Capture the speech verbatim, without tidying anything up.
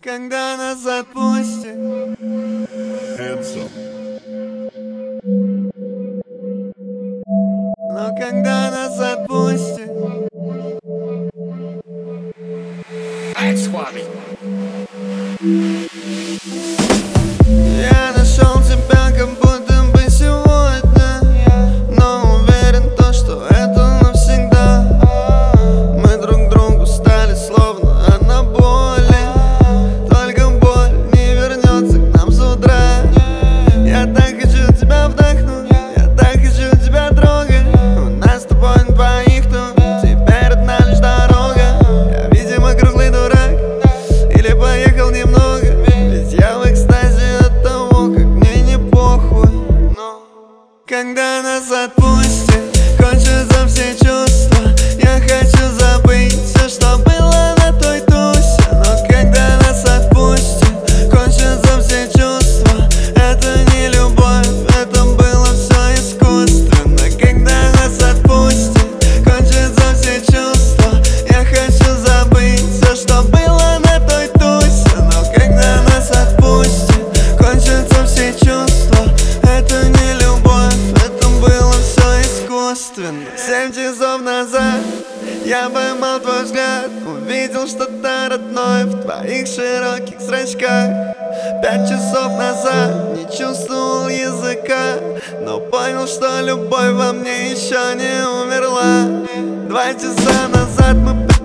когда нас отпустит. Handsome. Но когда нас отпустит. Я нашел тебя как будто бы сегодня, но уверен то, что это навсегда. Мы друг другу стали словно анаболи, только боль не вернется к нам с утра. Я так хочу тебя вдохнуть, я так хочу тебя трогать. У нас с тобой на двоих тут, теперь одна лишь дорога. Я, видимо, круглый дурак, или поехал немного, ведь я в экстазе от того, как мне не похуй. Но когда нас отпустит, кончатся все чувства. Я хочу забыть все, что было на той тусе. Но когда нас отпустит, кончатся все чувства. Это не любовь, это было все искусственно. Когда нас отпустит, кончатся все чувства. Я хочу забыть все, что было на той тусе. Но когда нас отпустит, кончатся все чувства. Это не любовь, это было все искусственно. Семь часов назад я поймал твой взгляд, увидел что-то родное в твоих широких зрачках. Пять часов назад не чувствовал языка, но понял, что любовь во мне еще не умерла. Два часа назад мы